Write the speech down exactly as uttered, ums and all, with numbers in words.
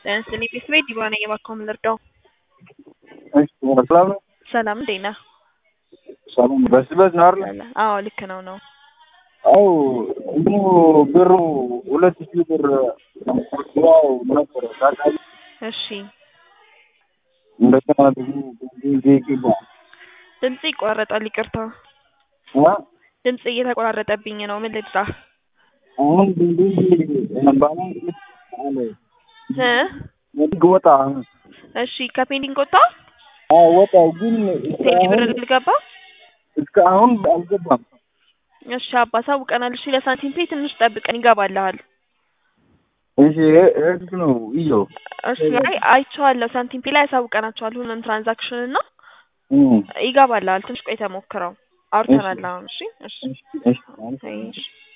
እኔ ቤት ቤት ዲባና የባካው ምልርዳው እሺ ሰላም ነው። ሰላም እንዴት ነህ? ሰላም በስበስ ነው አይደል? አዎ ልክ ነው ነው። አው እንትኑ ብሩ ሁለት ሺህ ብር ያው ነበር ታውቃለህ። እሺ እንደገና ደግሞ ይገባ ድምጽ ይቆራረጣል ይቅርታ። አ ድምጽ እየተቆራረጠብኝ ነው ምን ልድራ? አሁን ድንድን ነባና አለ እ ወዲህ ወጣ። እሺ ከፔንዲንግ ወጣ? አዎ ወጣው ግን ቴሌ ብር ልገባ? እስከ አሁን አልገባም። እሺ አባሳው ቀናል። እሺ ለሳንቲም ፔ ትንሽ ጠብቀን ይገባልሃል። እሺ እህ ነው ይዮ እሺ አይ አይቼዋለሁ ሳንቲም ፔ ላይ ያሳውቀናቸዋል ሁሉንም ትራንዛክሽን እና እም ይገባልሃል። ትንሽ ቆይ ተሞክረው አውርተናል አሁን። እሺ እሺ እሺ እሺ